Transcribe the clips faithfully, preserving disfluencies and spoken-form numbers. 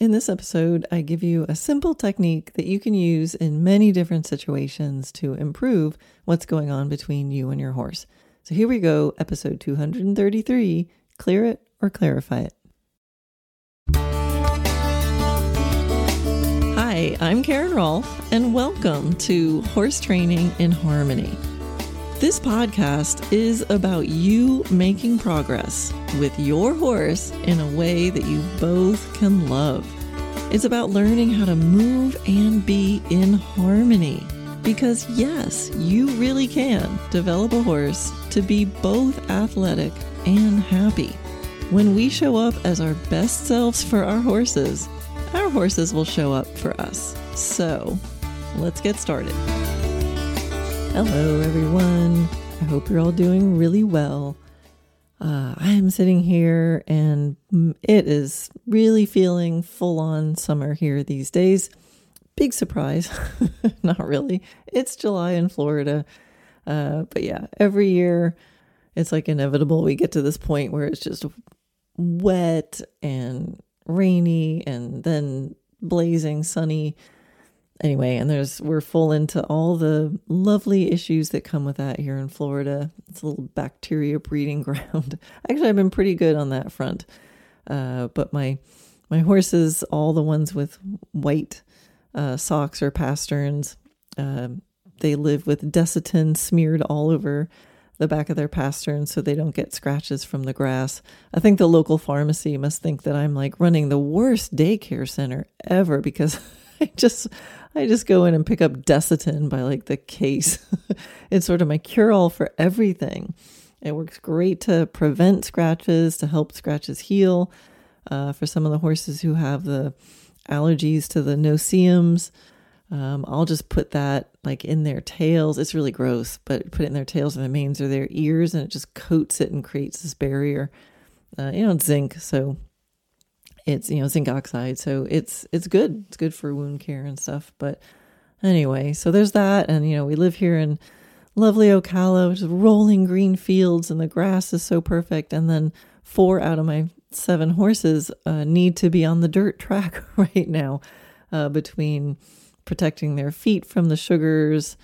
In this episode, I give you a simple technique that you can use in many different situations to improve what's going on between you and your horse. So here we go, episode two hundred thirty-three, Clear It or Clarify It. Hi, I'm Karen Rolfe, and welcome to Horse Training in Harmony. This podcast is about you making progress with your horse in a way that you both can love. It's about learning how to move and be in harmony. Because yes, you really can develop a horse to be both athletic and happy. When we show up as our best selves for our horses, our horses will show up for us. So let's get started. Hello, everyone. I hope you're all doing really well. Uh, I am sitting here and it is really feeling full-on summer here these days. Big surprise. Not really. It's July in Florida. Uh, but yeah, every year it's like inevitable. We get to this point where it's just wet and rainy and then blazing sunny. Anyway, and there's we're full into all the lovely issues that come with that here in Florida. It's a little bacteria breeding ground. Actually, I've been pretty good on that front. Uh, but my my horses, all the ones with white uh, socks or pasterns, uh, they live with Desitin smeared all over the back of their pasterns so they don't get scratches from the grass. I think the local pharmacy must think that I'm like running the worst daycare center ever because I just I just go in and pick up Desitin by like the case. It's sort of my cure-all for everything. It works great to prevent scratches, to help scratches heal. Uh, for some of the horses who have the allergies to the no-see-ums, um, I'll just put that like in their tails. It's really gross, but put it in their tails and the manes or their ears, and it just coats it and creates this barrier. Uh, you know, it's zinc, so it's, you know, zinc oxide. So it's, it's good. It's good for wound care and stuff. But anyway, so there's that. And, you know, we live here in lovely Ocala, which is rolling green fields and the grass is so perfect. And then four out of my seven horses uh, need to be on the dirt track right now uh, between protecting their feet from the sugars.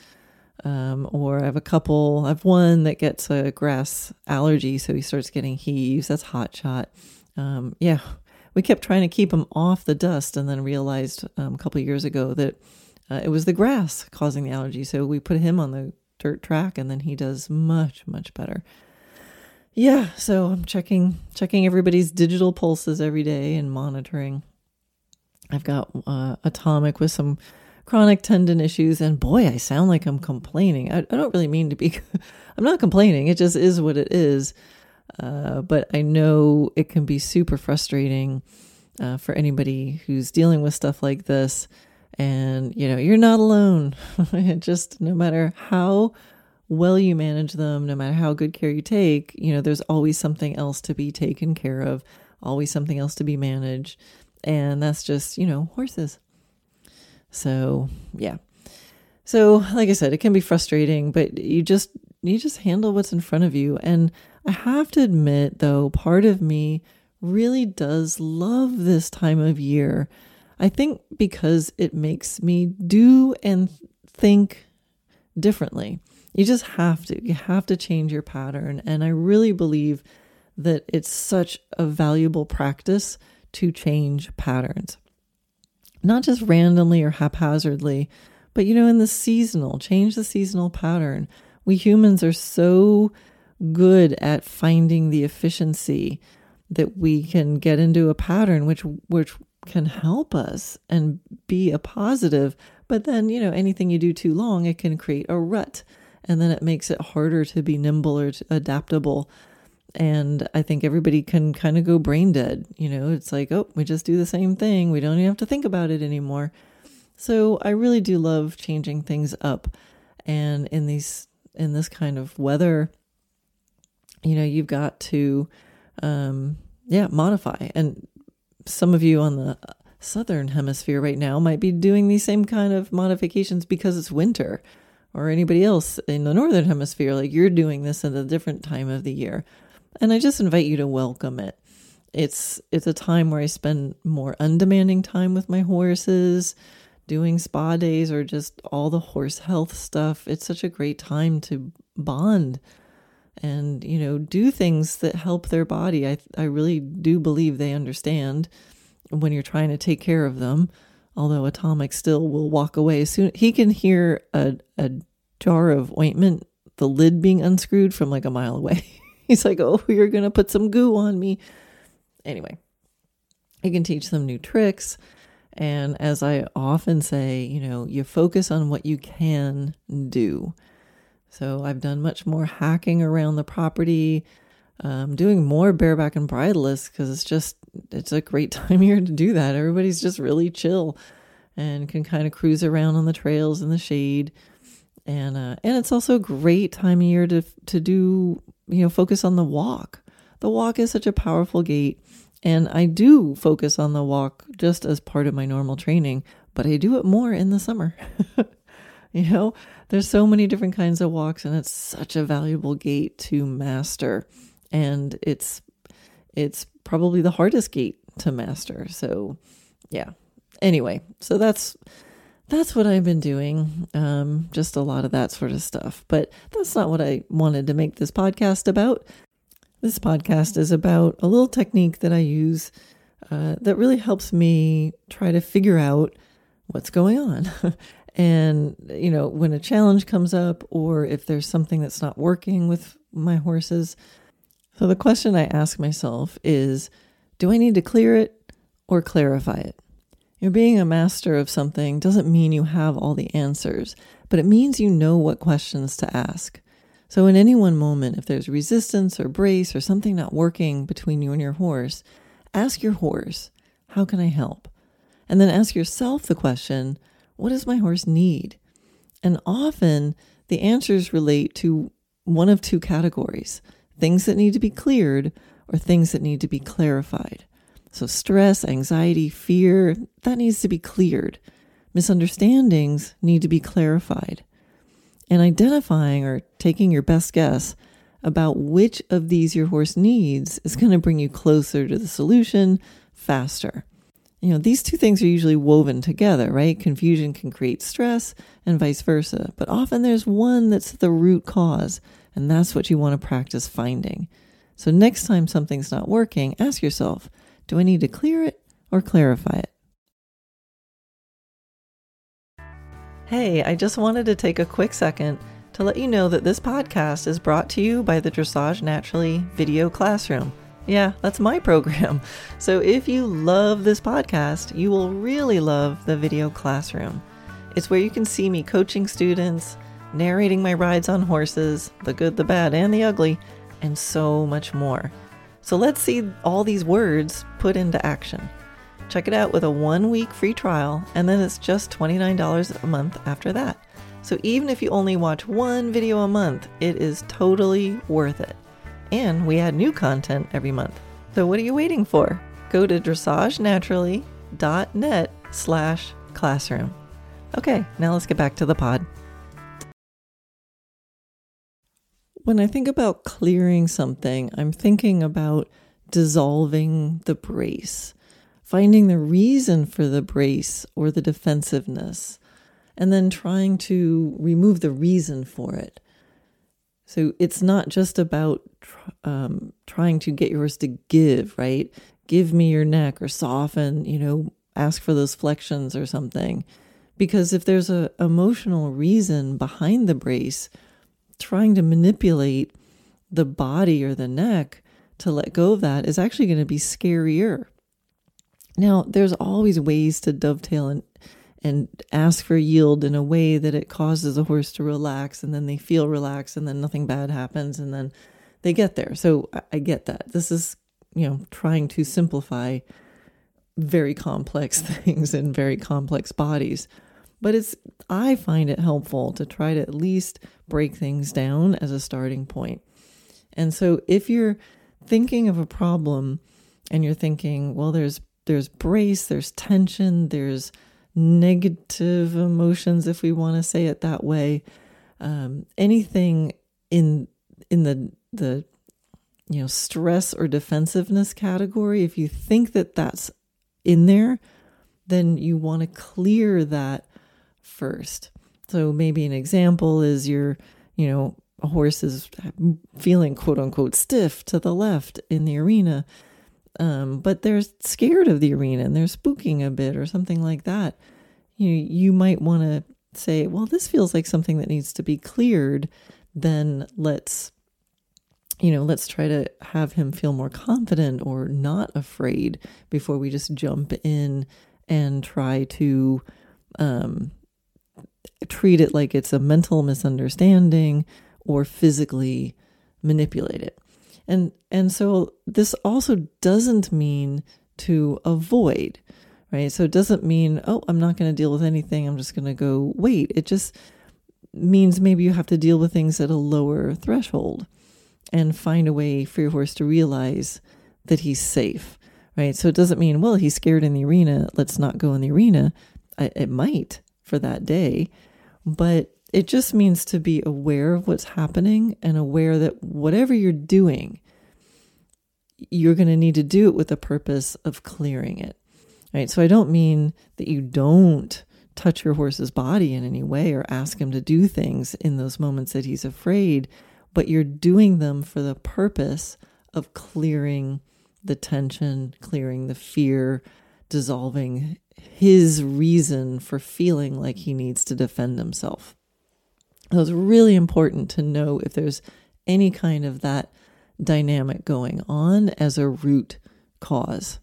Um, or I have a couple, I have one that gets a grass allergy. So he starts getting heaves. That's hot shot. Um, yeah. We kept trying to keep him off the dust and then realized um, a couple of years ago that uh, it was the grass causing the allergy. So we put him on the dirt track and then he does much, much better. Yeah, so I'm checking checking everybody's digital pulses every day and monitoring. I've got uh, Atomic with some chronic tendon issues, and boy, I sound like I'm complaining. I, I don't really mean to be. I'm not complaining. It just is what it is. Uh, but I know it can be super frustrating uh, for anybody who's dealing with stuff like this. And, you know, you're not alone. It just, no matter how well you manage them, no matter how good care you take, you know, there's always something else to be taken care of, always something else to be managed. And that's just, you know, horses. So, yeah. So, like I said, it can be frustrating, but you just, you just handle what's in front of you. And I have to admit, though, part of me really does love this time of year. I think because it makes me do and think differently. You just have to. You have to change your pattern. And I really believe that it's such a valuable practice to change patterns. Not just randomly or haphazardly, but, you know, in the seasonal, change the seasonal pattern. We humans are so good at finding the efficiency that we can get into a pattern which which can help us and be a positive. But then, you know, anything you do too long, it can create a rut. And then it makes it harder to be nimble or to adaptable. And I think everybody can kind of go brain dead. You know, it's like, oh, we just do the same thing. We don't even have to think about it anymore. So I really do love changing things up. And in these in this kind of weather, you know, you've got to, um, yeah, modify. And some of you on the southern hemisphere right now might be doing these same kind of modifications because it's winter, or anybody else in the northern hemisphere, like you're doing this at a different time of the year. And I just invite you to welcome it It's it's a time where I spend more undemanding time with my horses, doing spa days or just all the horse health stuff. It's such a great time to bond and, you know, do things that help their body. I I really do believe they understand when you're trying to take care of them. Although Atomic still will walk away as soon. He can hear a, a jar of ointment, the lid being unscrewed from like a mile away. He's like, oh, you're going to put some goo on me. Anyway, you can teach them new tricks. And as I often say, you know, you focus on what you can do. So I've done much more hacking around the property, um, doing more bareback and bridleless because it's just, it's a great time of year to do that. Everybody's just really chill and can kind of cruise around on the trails in the shade. And, uh, and it's also a great time of year to, to do, you know, focus on the walk. The walk is such a powerful gait. And I do focus on the walk just as part of my normal training, but I do it more in the summer. You know, there's so many different kinds of walks and it's such a valuable gait to master. And it's, it's probably the hardest gait to master. So yeah, anyway, so that's, that's what I've been doing. Um, just a lot of that sort of stuff, but that's not what I wanted to make this podcast about. This podcast is about a little technique that I use uh, that really helps me try to figure out what's going on. And, you know, when a challenge comes up or if there's something that's not working with my horses. So the question I ask myself is, do I need to clear it or clarify it? You know, being a master of something doesn't mean you have all the answers, but it means you know what questions to ask. So in any one moment, if there's resistance or brace or something not working between you and your horse, ask your horse, how can I help? And then ask yourself the question, what does my horse need? And often the answers relate to one of two categories, things that need to be cleared or things that need to be clarified. So stress, anxiety, fear, that needs to be cleared. Misunderstandings need to be clarified. And identifying or taking your best guess about which of these your horse needs is going to bring you closer to the solution faster. You know, these two things are usually woven together, right? Confusion can create stress and vice versa. But often there's one that's the root cause, and that's what you want to practice finding. So next time something's not working, ask yourself, do I need to clear it or clarify it? Hey, I just wanted to take a quick second to let you know that this podcast is brought to you by the Dressage Naturally Video Classroom. Yeah, that's my program. So if you love this podcast, you will really love the Video Classroom. It's where you can see me coaching students, narrating my rides on horses, the good, the bad, and the ugly, and so much more. So let's see all these words put into action. Check it out with a one-week free trial, and then it's just twenty-nine dollars a month after that. So even if you only watch one video a month, it is totally worth it. And we add new content every month. So what are you waiting for? Go to dressagenaturally.net slash classroom. Okay, now let's get back to the pod. When I think about clearing something, I'm thinking about dissolving the brace, finding the reason for the brace or the defensiveness, and then trying to remove the reason for it. So it's not just about um, trying to get yours to give, right? Give me your neck or soften, you know, ask for those flexions or something. Because if there's a emotional reason behind the brace, trying to manipulate the body or the neck to let go of that is actually going to be scarier. Now, there's always ways to dovetail and and ask for yield in a way that it causes the horse to relax, and then they feel relaxed, and then nothing bad happens, and then they get there. So I, I get that. This is, you know, trying to simplify very complex things in very complex bodies. But it's, I find it helpful to try to at least break things down as a starting point. And so if you're thinking of a problem and you're thinking, well, there's there's brace, there's tension, there's negative emotions, if we want to say it that way, um, anything in in the the you know, stress or defensiveness category, if you think that that's in there, then you want to clear that first. So maybe an example is you're, you know, a horse is feeling quote unquote stiff to the left in the arena, um, but they're scared of the arena and they're spooking a bit or something like that. You you might want to say, well, this feels like something that needs to be cleared. Then let's, you know, let's try to have him feel more confident or not afraid before we just jump in and try to um, treat it like it's a mental misunderstanding or physically manipulate it. And and so this also doesn't mean to avoid, right? So it doesn't mean, oh, I'm not going to deal with anything, I'm just going to go wait. It just means maybe you have to deal with things at a lower threshold and find a way for your horse to realize that he's safe, right? So it doesn't mean, well, he's scared in the arena, let's not go in the arena. It might for that day, but it just means to be aware of what's happening and aware that whatever you're doing, you're going to need to do it with the purpose of clearing it, right? So I don't mean that you don't touch your horse's body in any way or ask him to do things in those moments that he's afraid, but you're doing them for the purpose of clearing the tension, clearing the fear, dissolving his reason for feeling like he needs to defend himself. So it's really important to know if there's any kind of that dynamic going on as a root cause.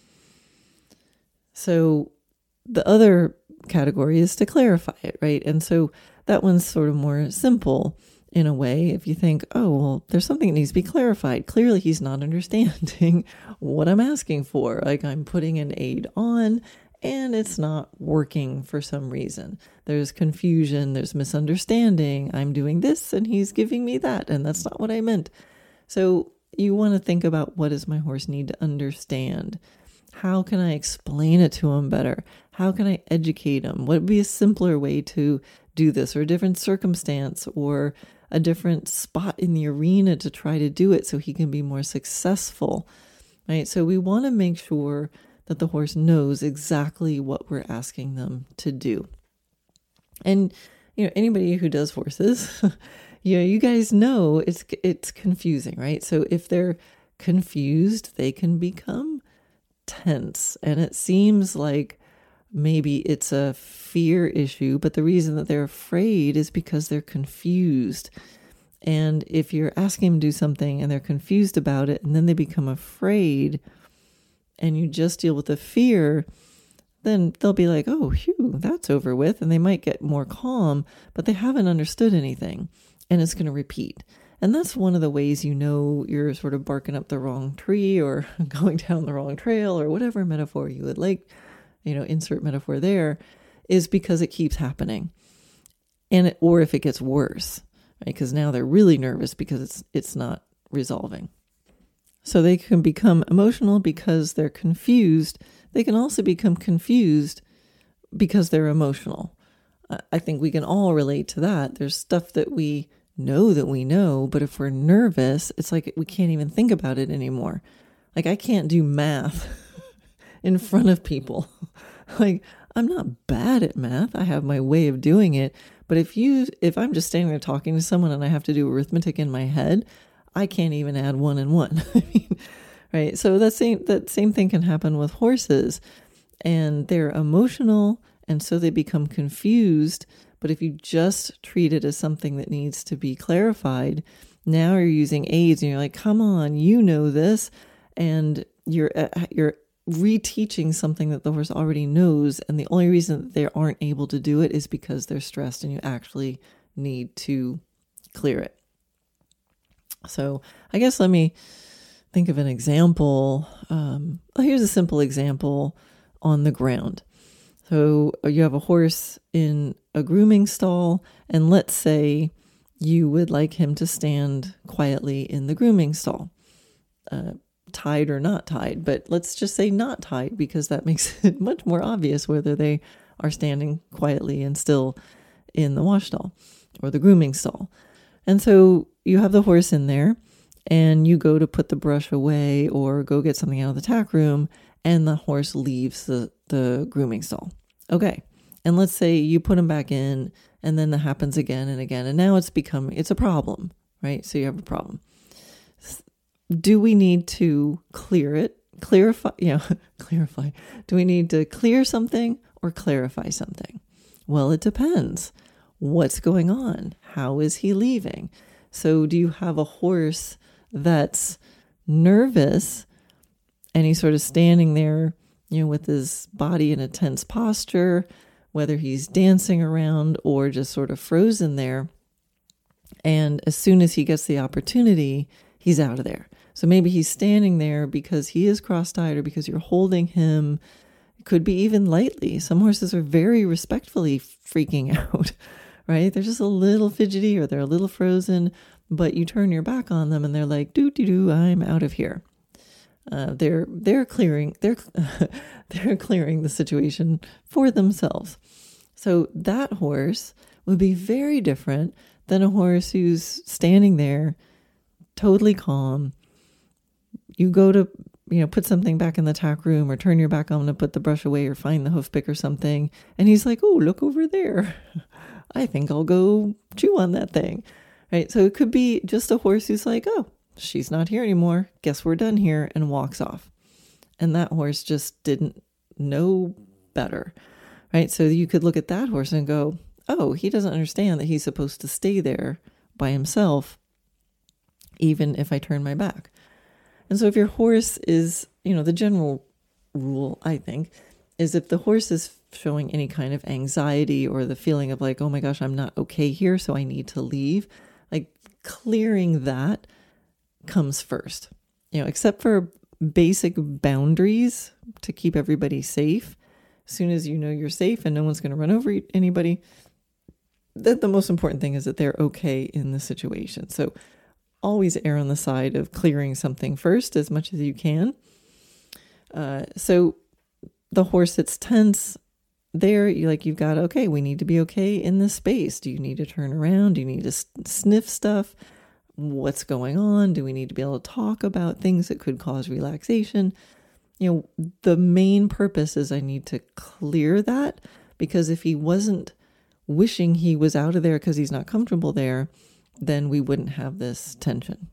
So the other category is to clarify it, right? And so that one's sort of more simple in a way. If you think, oh, well, there's something that needs to be clarified. Clearly he's not understanding what I'm asking for. Like I'm putting an aid on and it's not working for some reason. There's confusion, there's misunderstanding. I'm doing this and he's giving me that, and that's not what I meant. So you want to think about, what does my horse need to understand? How can I explain it to him better? How can I educate him? What would be a simpler way to do this, or a different circumstance, or a different spot in the arena to try to do it so he can be more successful, right? So we want to make sure that the horse knows exactly what we're asking them to do. And, you know, anybody who does horses, you know, you guys know it's, it's confusing, right? So if they're confused, they can become tense, and it seems like maybe it's a fear issue, but the reason that they're afraid is because they're confused. And if you're asking them to do something and they're confused about it, and then they become afraid, and you just deal with the fear, then they'll be like, oh, phew, that's over with. And they might get more calm, but they haven't understood anything, and it's going to repeat. And that's one of the ways you know you're sort of barking up the wrong tree or going down the wrong trail, or whatever metaphor you would like, you know, insert metaphor there, is because it keeps happening. And it, or if it gets worse, right? Because now they're really nervous because it's it's not resolving. So they can become emotional because they're confused. They can also become confused because they're emotional. I think we can all relate to that. There's stuff that we know that we know, but if we're nervous, it's like we can't even think about it anymore. Like I can't do math in front of people. Like I'm not bad at math. I have my way of doing it. But if you, if I'm just standing there talking to someone and I have to do arithmetic in my head, I can't even add one and one. I mean, right? So that same that same thing can happen with horses, and they're emotional, and so they become confused. But if you just treat it as something that needs to be clarified, now you're using aids, and you're like, "Come on, you know this," and you're you're reteaching something that the horse already knows, and the only reason that they aren't able to do it is because they're stressed, and you actually need to clear it. So I guess let me think of an example. Um, well, here's a simple example on the ground. So you have a horse in a grooming stall, and let's say you would like him to stand quietly in the grooming stall, uh, tied or not tied, but let's just say not tied, because that makes it much more obvious whether they are standing quietly and still in the wash stall or the grooming stall. And so you have the horse in there, and you go to put the brush away or go get something out of the tack room, and the horse leaves the, the grooming stall. Okay. And let's say you put him back in, and then that happens again and again. And now it's becoming, it's a problem, right? So you have a problem. Do we need to clear it? Clarify, you know, clarify. Do we need to clear something or clarify something? Well, it depends. What's going on? How is he leaving? So do you have a horse that's nervous and he's sort of standing there, you know, with his body in a tense posture, whether he's dancing around or just sort of frozen there. And as soon as he gets the opportunity, he's out of there. So maybe he's standing there because he is cross-eyed or because you're holding him. It could be even lightly. Some horses are very respectfully freaking out, right? They're just a little fidgety or they're a little frozen, but you turn your back on them and they're like, doo doo doo, I'm out of here. Uh, they're they're clearing they're they're clearing the situation for themselves. So that horse would be very different than a horse who's standing there, totally calm. You go to, you know, put something back in the tack room or turn your back on to put the brush away or find the hoof pick or something, and he's like, "Oh, look over there. I think I'll go chew on that thing." Right? So it could be just a horse who's like, "Oh, she's not here anymore. Guess we're done here," and walks off. And that horse just didn't know better, right? So you could look at that horse and go, oh, he doesn't understand that he's supposed to stay there by himself, even if I turn my back. And so if your horse is, you know, the general rule, I think, is if the horse is showing any kind of anxiety or the feeling of like, oh my gosh, I'm not okay here, so I need to leave, like clearing that comes first, you know, except for basic boundaries to keep everybody safe. As soon as you know you're safe and no one's going to run over anybody, that the most important thing is that they're okay in the situation. So always err on the side of clearing something first as much as you can. Uh, so the horse that's tense there, you like, you've got, okay, we need to be okay in this space. Do you need to turn around? Do you need to sniff stuff? What's going on? Do we need to be able to talk about things that could cause relaxation? You know, the main purpose is I need to clear that, because if he wasn't wishing he was out of there because he's not comfortable there, then we wouldn't have this tension.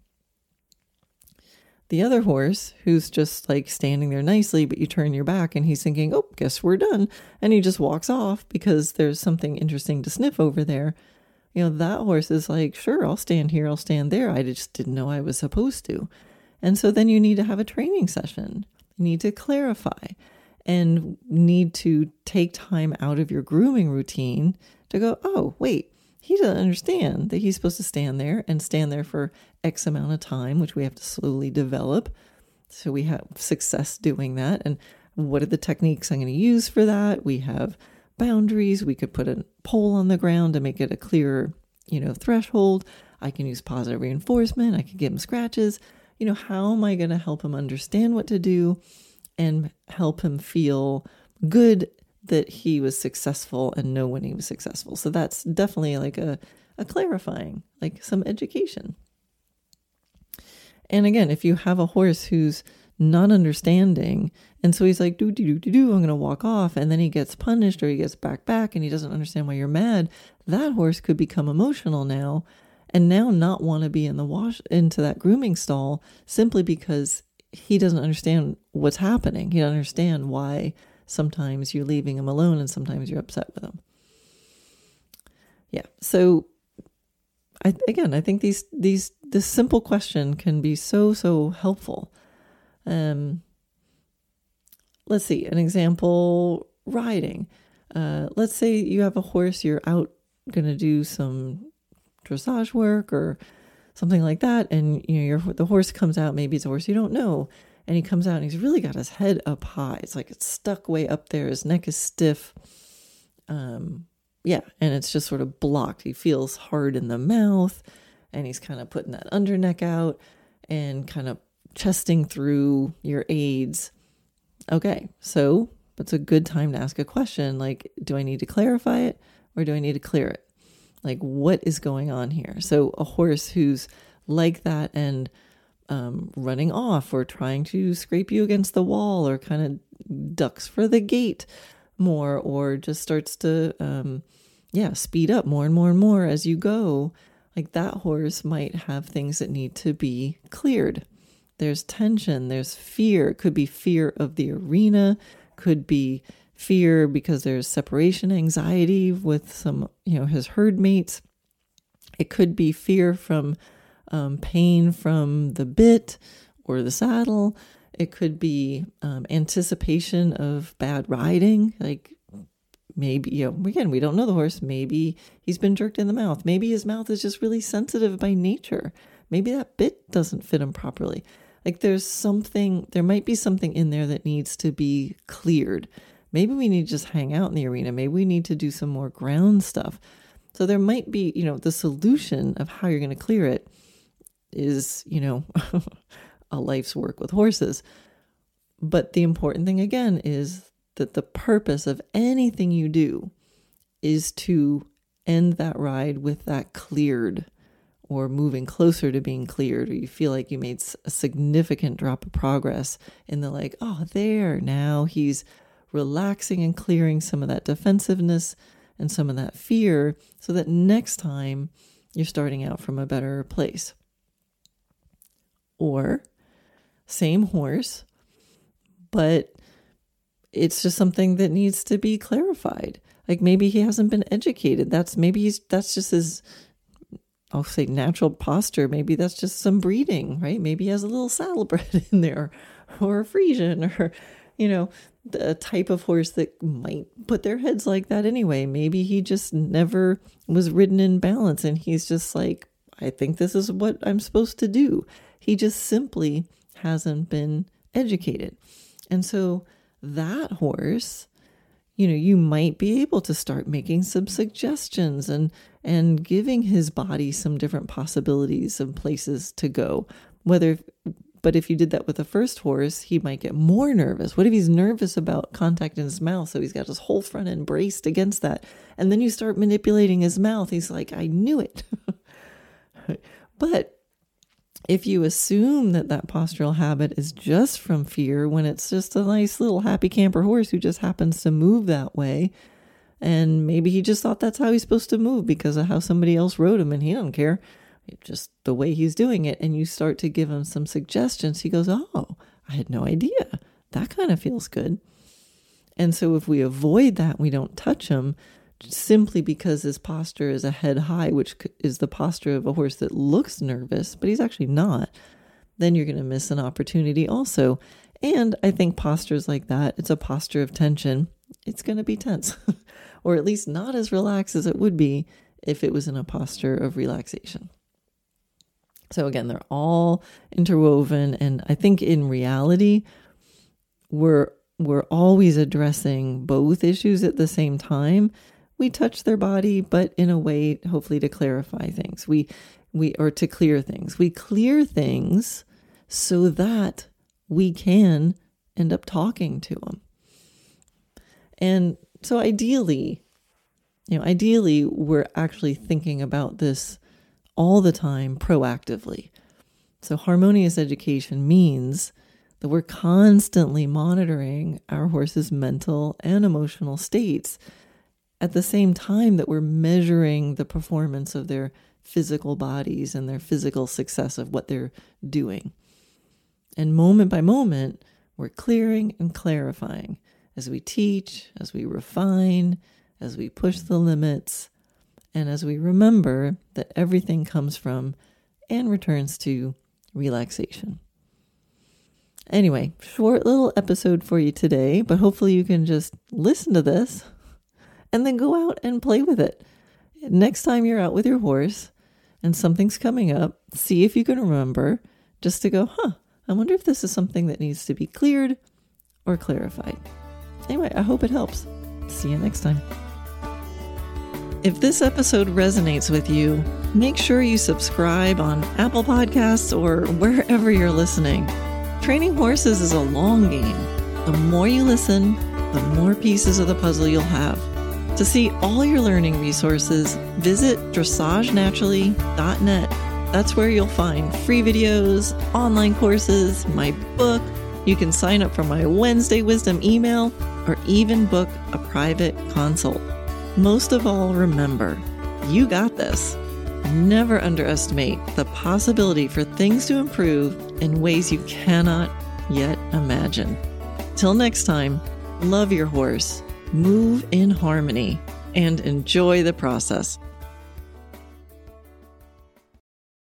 The other horse who's just like standing there nicely, but you turn your back and he's thinking, oh, guess we're done. And he just walks off because there's something interesting to sniff over there. You know, that horse is like, sure, I'll stand here, I'll stand there. I just didn't know I was supposed to. And so then you need to have a training session. You need to clarify and need to take time out of your grooming routine to go, oh, wait, he doesn't understand that he's supposed to stand there and stand there for X amount of time, which we have to slowly develop. So we have success doing that. And what are the techniques I'm going to use for that? We have boundaries. We could put a pole on the ground to make it a clearer, you know, threshold. I can use positive reinforcement. I can give him scratches. You know, how am I going to help him understand what to do and help him feel good that he was successful and know when he was successful? So that's definitely like a, a clarifying, like some education. And again, if you have a horse who's not understanding, and so he's like, do, do, do, do, do, I'm going to walk off, and then he gets punished or he gets back back and he doesn't understand why you're mad, that horse could become emotional now and now not want to be in the wash into that grooming stall simply because he doesn't understand what's happening. He doesn't understand why sometimes you're leaving him alone and sometimes you're upset with him. Yeah. So I, again, I think these, these, this simple question can be so, so helpful. Um, let's see, an example, riding. Uh, let's say you have a horse, you're out going to do some dressage work or something like that. And, you know, your, the horse comes out, maybe it's a horse you don't know. And he comes out and he's really got his head up high. It's like it's stuck way up there. His neck is stiff. Um, yeah. And it's just sort of blocked. He feels hard in the mouth and he's kind of putting that under neck out and kind of chesting through your aids. Okay. So it's a good time to ask a question. Like, do I need to clarify it or do I need to clear it? Like, what is going on here? So a horse who's like that and um, running off or trying to scrape you against the wall, or kind of ducks for the gate more, or just starts to, um, yeah, speed up more and more and more as you go, like that horse might have things that need to be cleared. There's tension, there's fear. It could be fear of the arena, could be fear because there's separation anxiety with some, you know, his herd mates. It could be fear from um, pain from the bit or the saddle. It could be um, anticipation of bad riding, like maybe, you know, again, we don't know the horse. Maybe he's been jerked in the mouth. Maybe his mouth is just really sensitive by nature. Maybe that bit doesn't fit him properly. Like there's something, there might be something in there that needs to be cleared. Maybe we need to just hang out in the arena. Maybe we need to do some more ground stuff. So there might be, you know, the solution of how you're going to clear it is, you know, a life's work with horses. But the important thing again is that the purpose of anything you do is to end that ride with that cleared, or moving closer to being cleared, or you feel like you made a significant drop of progress in the like, oh, there, now he's relaxing and clearing some of that defensiveness and some of that fear, so that next time you're starting out from a better place. Or same horse, but it's just something that needs to be clarified. Like maybe he hasn't been educated. That's maybe he's, that's just his, I'll say natural posture. Maybe that's just some breeding, right? Maybe he has a little saddlebred in there, or a Friesian, or, you know, the type of horse that might put their heads like that anyway. Maybe he just never was ridden in balance and he's just like, I think this is what I'm supposed to do. He just simply hasn't been educated. And so that horse, you know, you might be able to start making some suggestions and and giving his body some different possibilities and places to go. Whether, but if you did that with the first horse, he might get more nervous. What if he's nervous about contact in his mouth? So he's got his whole front end braced against that. And then you start manipulating his mouth. He's like, I knew it. But if you assume that that postural habit is just from fear, when it's just a nice little happy camper horse who just happens to move that way, and maybe he just thought that's how he's supposed to move because of how somebody else rode him and he doesn't care, it's just the way he's doing it, and you start to give him some suggestions, he goes, oh, I had no idea. That kind of feels good. And so if we avoid that, we don't touch him, simply because his posture is a head high, which is the posture of a horse that looks nervous, but he's actually not, then you're going to miss an opportunity also. And I think postures like that, it's a posture of tension. It's going to be tense, or at least not as relaxed as it would be if it was in a posture of relaxation. So again, they're all interwoven. And I think in reality, we're, we're always addressing both issues at the same time. We touch their body, but in a way, hopefully to clarify things. We, we, or to clear things. We clear things so that we can end up talking to them. And so ideally, you know, ideally, we're actually thinking about this all the time proactively. So harmonious education means that we're constantly monitoring our horse's mental and emotional states at the same time that we're measuring the performance of their physical bodies and their physical success of what they're doing. And moment by moment, we're clearing and clarifying as we teach, as we refine, as we push the limits, and as we remember that everything comes from and returns to relaxation. Anyway, short little episode for you today, but hopefully you can just listen to this and then go out and play with it. Next time you're out with your horse and something's coming up, see if you can remember just to go, huh, I wonder if this is something that needs to be cleared or clarified. Anyway, I hope it helps. See you next time. If this episode resonates with you, make sure you subscribe on Apple Podcasts or wherever you're listening. Training horses is a long game. The more you listen, the more pieces of the puzzle you'll have. To see all your learning resources, visit dressage naturally dot net That's where you'll find free videos, online courses, my book. You can sign up for my Wednesday Wisdom email or even book a private consult. Most of all, remember, you got this. Never underestimate the possibility for things to improve in ways you cannot yet imagine. Till next time, love your horse, move in harmony, and enjoy the process.